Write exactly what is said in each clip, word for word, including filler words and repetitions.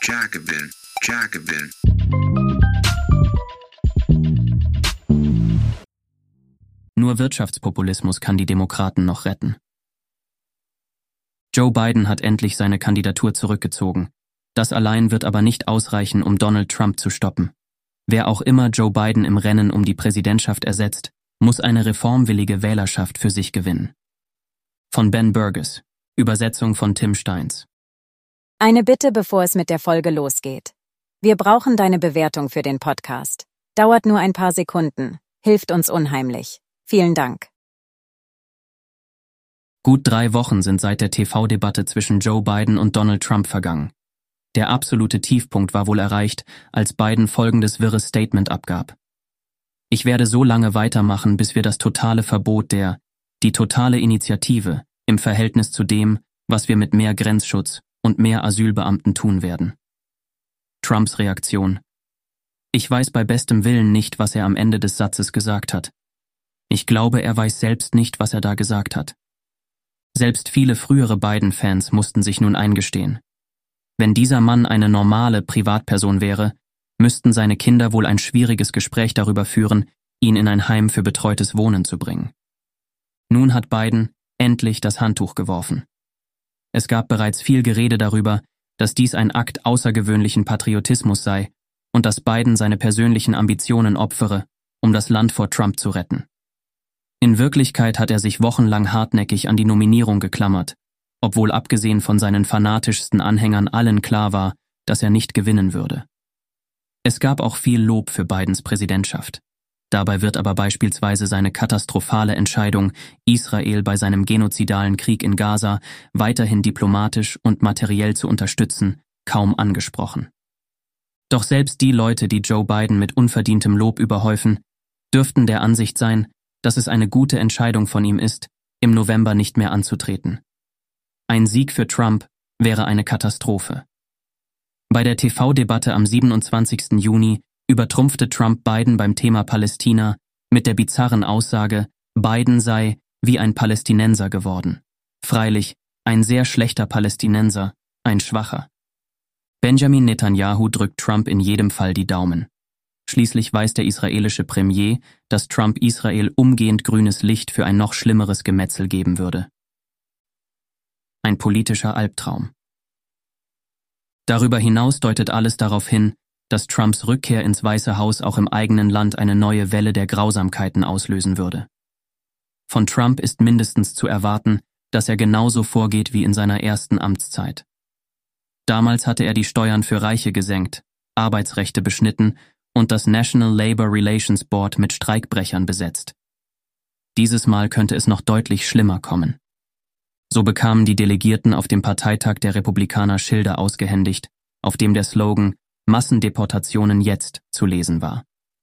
Jacobin, Jacobin. Nur Wirtschaftspopulismus kann die Demokraten noch retten. Joe Biden hat endlich seine Kandidatur zurückgezogen. Das allein wird aber nicht ausreichen, um Donald Trump zu stoppen. Wer auch immer Joe Biden im Rennen um die Präsidentschaft ersetzt, muss eine reformwillige Wählerschaft für sich gewinnen. Von Ben Burgess, Übersetzung von Tim Steins. Eine Bitte, bevor es mit der Folge losgeht. Wir brauchen deine Bewertung für den Podcast. Dauert nur ein paar Sekunden, hilft uns unheimlich. Vielen Dank. Gut drei Wochen sind seit der T V-Debatte zwischen Joe Biden und Donald Trump vergangen. Der absolute Tiefpunkt war wohl erreicht, als Biden folgendes wirres Statement abgab. Ich werde so lange weitermachen, bis wir das totale Verbot der, die totale Initiative im Verhältnis zu dem, was wir mit mehr Grenzschutz und mehr Asylbeamten tun werden. Trumps Reaktion. Ich weiß bei bestem Willen nicht, was er am Ende des Satzes gesagt hat. Ich glaube, er weiß selbst nicht, was er da gesagt hat. Selbst viele frühere Biden-Fans mussten sich nun eingestehen. Wenn dieser Mann eine normale Privatperson wäre, müssten seine Kinder wohl ein schwieriges Gespräch darüber führen, ihn in ein Heim für betreutes Wohnen zu bringen. Nun hat Biden endlich das Handtuch geworfen. Es gab bereits viel Gerede darüber, dass dies ein Akt außergewöhnlichen Patriotismus sei und dass Biden seine persönlichen Ambitionen opfere, um das Land vor Trump zu retten. In Wirklichkeit hat er sich wochenlang hartnäckig an die Nominierung geklammert, obwohl abgesehen von seinen fanatischsten Anhängern allen klar war, dass er nicht gewinnen würde. Es gab auch viel Lob für Bidens Präsidentschaft. Dabei wird aber beispielsweise seine katastrophale Entscheidung, Israel bei seinem genozidalen Krieg in Gaza weiterhin diplomatisch und materiell zu unterstützen, kaum angesprochen. Doch selbst die Leute, die Joe Biden mit unverdientem Lob überhäufen, dürften der Ansicht sein, dass es eine gute Entscheidung von ihm ist, im November nicht mehr anzutreten. Ein Sieg für Trump wäre eine Katastrophe. Bei der T V-Debatte am siebenundzwanzigsten Juni übertrumpfte Trump Biden beim Thema Palästina mit der bizarren Aussage, Biden sei wie ein Palästinenser geworden. Freilich, ein sehr schlechter Palästinenser, ein schwacher. Benjamin Netanyahu drückt Trump in jedem Fall die Daumen. Schließlich weiß der israelische Premier, dass Trump Israel umgehend grünes Licht für ein noch schlimmeres Gemetzel geben würde. Ein politischer Albtraum. Darüber hinaus deutet alles darauf hin, dass Trumps Rückkehr ins Weiße Haus auch im eigenen Land eine neue Welle der Grausamkeiten auslösen würde. Von Trump ist mindestens zu erwarten, dass er genauso vorgeht wie in seiner ersten Amtszeit. Damals hatte er die Steuern für Reiche gesenkt, Arbeitsrechte beschnitten und das National Labor Relations Board mit Streikbrechern besetzt. Dieses Mal könnte es noch deutlich schlimmer kommen. So bekamen die Delegierten auf dem Parteitag der Republikaner Schilder ausgehändigt, auf dem der Slogan Massendeportationen jetzt zu lesen war.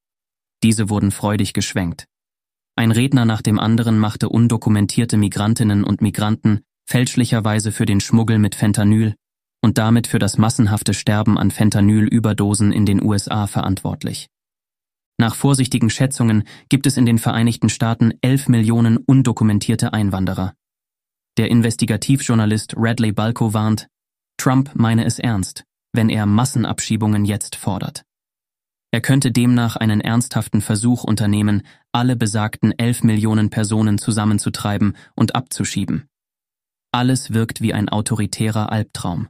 Diese wurden freudig geschwenkt. Ein Redner nach dem anderen machte undokumentierte Migrantinnen und Migranten fälschlicherweise für den Schmuggel mit Fentanyl und damit für das massenhafte Sterben an Fentanyl-Überdosen in den U S A verantwortlich. Nach vorsichtigen Schätzungen gibt es in den Vereinigten Staaten elf Millionen undokumentierte Einwanderer. Der Investigativjournalist Radley Balko warnt, Trump meine es ernst, wenn er Massenabschiebungen jetzt fordert. Er könnte demnach einen ernsthaften Versuch unternehmen, alle besagten elf Millionen Personen zusammenzutreiben und abzuschieben. Alles wirkt wie ein autoritärer Albtraum.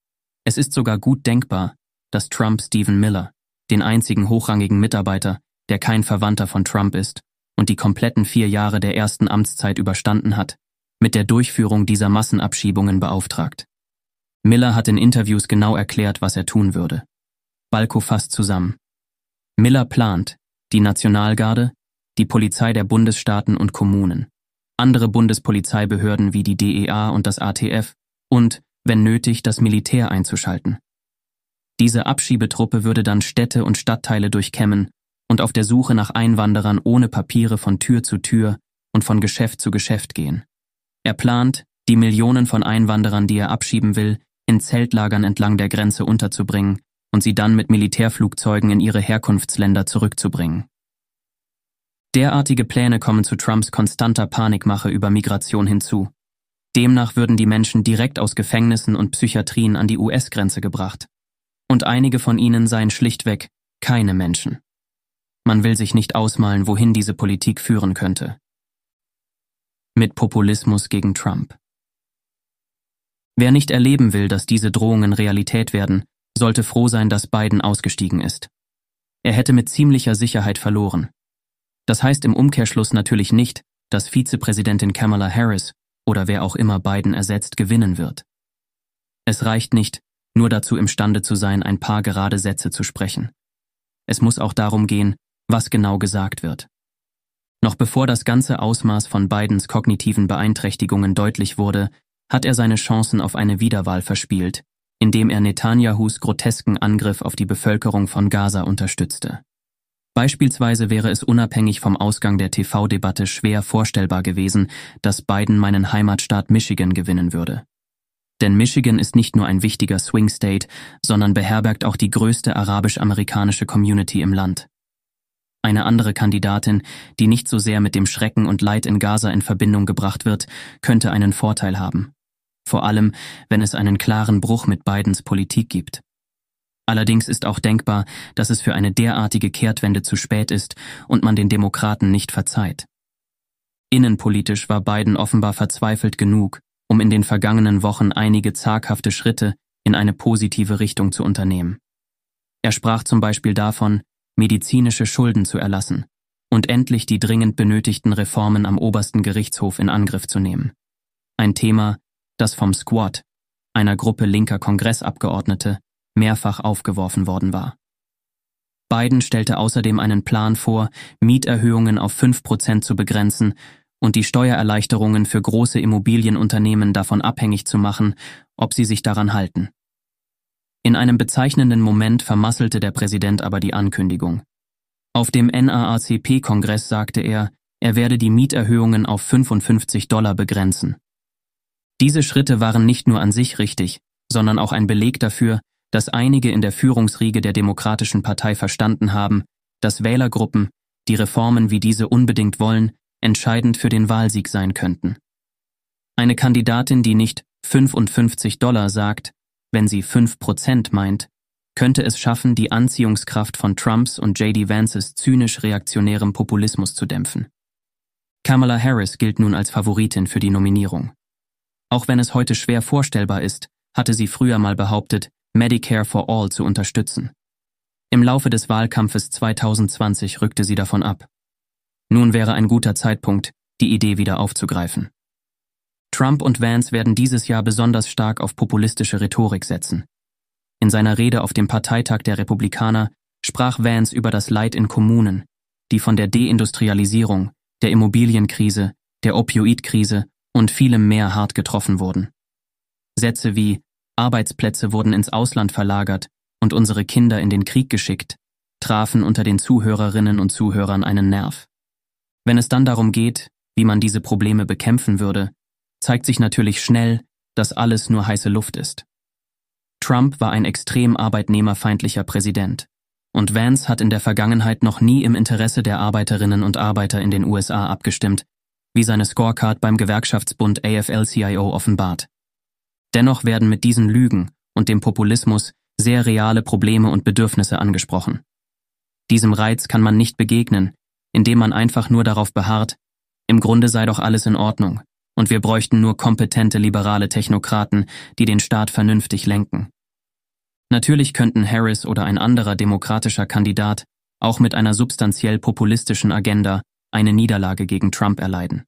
Es ist sogar gut denkbar, dass Trump Stephen Miller, den einzigen hochrangigen Mitarbeiter, der kein Verwandter von Trump ist und die kompletten vier Jahre der ersten Amtszeit überstanden hat, mit der Durchführung dieser Massenabschiebungen beauftragt. Miller hat in Interviews genau erklärt, was er tun würde. Balko fasst zusammen. Miller plant, die Nationalgarde, die Polizei der Bundesstaaten und Kommunen, andere Bundespolizeibehörden wie die D E A und das A T F und, wenn nötig, das Militär einzuschalten. Diese Abschiebetruppe würde dann Städte und Stadtteile durchkämmen und auf der Suche nach Einwanderern ohne Papiere von Tür zu Tür und von Geschäft zu Geschäft gehen. Er plant, die Millionen von Einwanderern, die er abschieben will, in Zeltlagern entlang der Grenze unterzubringen und sie dann mit Militärflugzeugen in ihre Herkunftsländer zurückzubringen. Derartige Pläne kommen zu Trumps konstanter Panikmache über Migration hinzu. Demnach würden die Menschen direkt aus Gefängnissen und Psychiatrien an die U S-Grenze gebracht. Und einige von ihnen seien schlichtweg keine Menschen. Man will sich nicht ausmalen, wohin diese Politik führen könnte. Mit Populismus gegen Trump. Wer nicht erleben will, dass diese Drohungen Realität werden, sollte froh sein, dass Biden ausgestiegen ist. Er hätte mit ziemlicher Sicherheit verloren. Das heißt im Umkehrschluss natürlich nicht, dass Vizepräsidentin Kamala Harris oder wer auch immer Biden ersetzt gewinnen wird. Es reicht nicht, nur dazu imstande zu sein, ein paar gerade Sätze zu sprechen. Es muss auch darum gehen, was genau gesagt wird. Noch bevor das ganze Ausmaß von Bidens kognitiven Beeinträchtigungen deutlich wurde, hat er seine Chancen auf eine Wiederwahl verspielt, indem er Netanyahus grotesken Angriff auf die Bevölkerung von Gaza unterstützte. Beispielsweise wäre es unabhängig vom Ausgang der T V-Debatte schwer vorstellbar gewesen, dass Biden meinen Heimatstaat Michigan gewinnen würde. Denn Michigan ist nicht nur ein wichtiger Swing State, sondern beherbergt auch die größte arabisch-amerikanische Community im Land. Eine andere Kandidatin, die nicht so sehr mit dem Schrecken und Leid in Gaza in Verbindung gebracht wird, könnte einen Vorteil haben. Vor allem, wenn es einen klaren Bruch mit Bidens Politik gibt. Allerdings ist auch denkbar, dass es für eine derartige Kehrtwende zu spät ist und man den Demokraten nicht verzeiht. Innenpolitisch war Biden offenbar verzweifelt genug, um in den vergangenen Wochen einige zaghafte Schritte in eine positive Richtung zu unternehmen. Er sprach zum Beispiel davon, medizinische Schulden zu erlassen und endlich die dringend benötigten Reformen am obersten Gerichtshof in Angriff zu nehmen. Ein Thema, das vom Squad, einer Gruppe linker Kongressabgeordnete, mehrfach aufgeworfen worden war. Biden stellte außerdem einen Plan vor, Mieterhöhungen auf fünf Prozent zu begrenzen und die Steuererleichterungen für große Immobilienunternehmen davon abhängig zu machen, ob sie sich daran halten. In einem bezeichnenden Moment vermasselte der Präsident aber die Ankündigung. Auf dem N double A C P-Kongress sagte er, er werde die Mieterhöhungen auf fünfundfünfzig Dollar begrenzen. Diese Schritte waren nicht nur an sich richtig, sondern auch ein Beleg dafür, dass einige in der Führungsriege der Demokratischen Partei verstanden haben, dass Wählergruppen, die Reformen wie diese unbedingt wollen, entscheidend für den Wahlsieg sein könnten. Eine Kandidatin, die nicht fünfundfünfzig Dollar sagt, wenn sie fünf Prozent meint, könnte es schaffen, die Anziehungskraft von Trumps und J D Vances zynisch reaktionärem Populismus zu dämpfen. Kamala Harris gilt nun als Favoritin für die Nominierung. Auch wenn es heute schwer vorstellbar ist, hatte sie früher mal behauptet, Medicare for All zu unterstützen. Im Laufe des Wahlkampfes zweitausendzwanzig rückte sie davon ab. Nun wäre ein guter Zeitpunkt, die Idee wieder aufzugreifen. Trump und Vance werden dieses Jahr besonders stark auf populistische Rhetorik setzen. In seiner Rede auf dem Parteitag der Republikaner sprach Vance über das Leid in Kommunen, die von der Deindustrialisierung, der Immobilienkrise, der Opioidkrise und vielem mehr hart getroffen wurden. Sätze wie Arbeitsplätze wurden ins Ausland verlagert und unsere Kinder in den Krieg geschickt, trafen unter den Zuhörerinnen und Zuhörern einen Nerv. Wenn es dann darum geht, wie man diese Probleme bekämpfen würde, zeigt sich natürlich schnell, dass alles nur heiße Luft ist. Trump war ein extrem arbeitnehmerfeindlicher Präsident und Vance hat in der Vergangenheit noch nie im Interesse der Arbeiterinnen und Arbeiter in den U S A abgestimmt, wie seine Scorecard beim Gewerkschaftsbund A F L C I O offenbart. Dennoch werden mit diesen Lügen und dem Populismus sehr reale Probleme und Bedürfnisse angesprochen. Diesem Reiz kann man nicht begegnen, indem man einfach nur darauf beharrt, im Grunde sei doch alles in Ordnung und wir bräuchten nur kompetente liberale Technokraten, die den Staat vernünftig lenken. Natürlich könnten Harris oder ein anderer demokratischer Kandidat auch mit einer substanziell populistischen Agenda eine Niederlage gegen Trump erleiden.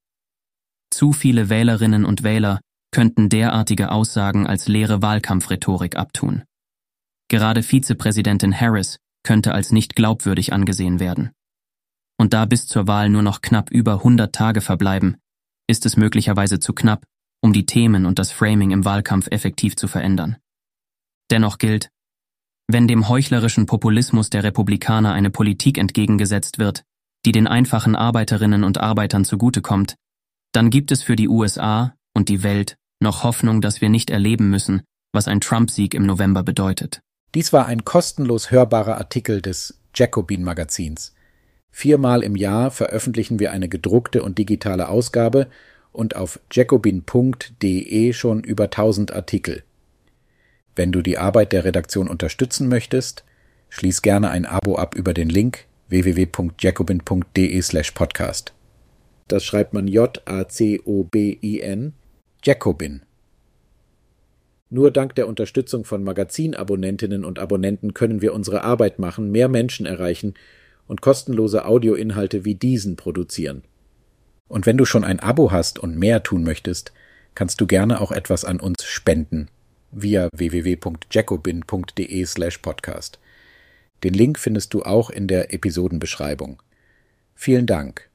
Zu viele Wählerinnen und Wähler könnten derartige Aussagen als leere Wahlkampfrhetorik abtun. Gerade Vizepräsidentin Harris könnte als nicht glaubwürdig angesehen werden. Und da bis zur Wahl nur noch knapp über hundert Tage verbleiben, ist es möglicherweise zu knapp, um die Themen und das Framing im Wahlkampf effektiv zu verändern. Dennoch gilt, wenn dem heuchlerischen Populismus der Republikaner eine Politik entgegengesetzt wird, die den einfachen Arbeiterinnen und Arbeitern zugutekommt, dann gibt es für die U S A und die Welt noch Hoffnung, dass wir nicht erleben müssen, was ein Trump-Sieg im November bedeutet. Dies war ein kostenlos hörbarer Artikel des Jacobin-Magazins. Viermal im Jahr veröffentlichen wir eine gedruckte und digitale Ausgabe und auf jacobin punkt de schon über tausend Artikel. Wenn du die Arbeit der Redaktion unterstützen möchtest, schließ gerne ein Abo ab über den Link w w w punkt jacobin punkt d e slash podcast. Das schreibt man J A C O B I N, Jacobin. Nur dank der Unterstützung von Magazinabonnentinnen und Abonnenten können wir unsere Arbeit machen, mehr Menschen erreichen und kostenlose Audioinhalte wie diesen produzieren. Und wenn du schon ein Abo hast und mehr tun möchtest, kannst du gerne auch etwas an uns spenden via w w w punkt jacobin punkt d e slash podcast. Den Link findest du auch in der Episodenbeschreibung. Vielen Dank.